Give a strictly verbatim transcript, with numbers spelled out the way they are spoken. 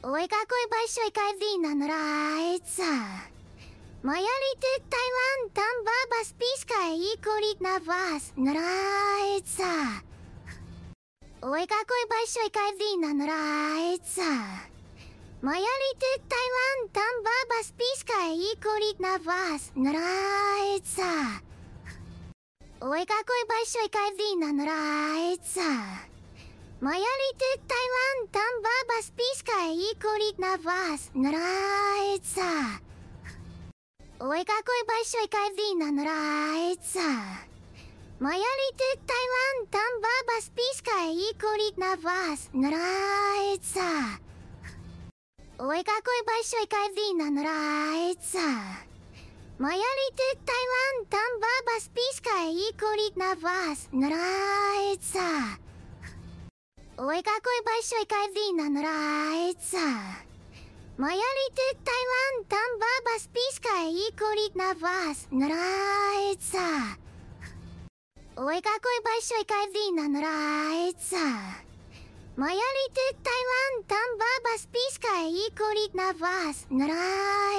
Ой, какой большой коврина нравится. Моя летит Таиланд, там баба списка и курит на вас нравится. Ой, какой большой коврина нравится. Моя летит Таиланд, там баба списка и курит на вас нравится. Ой, какой большой коврина нравится. Моя летит Таиланд, там баба списка и курит на вас нравится. Ой, какой большой коврина нравится. Моя летит Таиланд, там баба списка и курит на вас нравится. Ой, какой большой коврина нравится. Моя летит Таиланд, там баба списка и курит на вас нравится. Ой, какой большой коврина нравится. Моя летит Таиланд, там баба списка и курит на вас нравится. Ой, какой большой коврина нравится. Моя летит Таиланд, там баба списка и курит на вас нравится.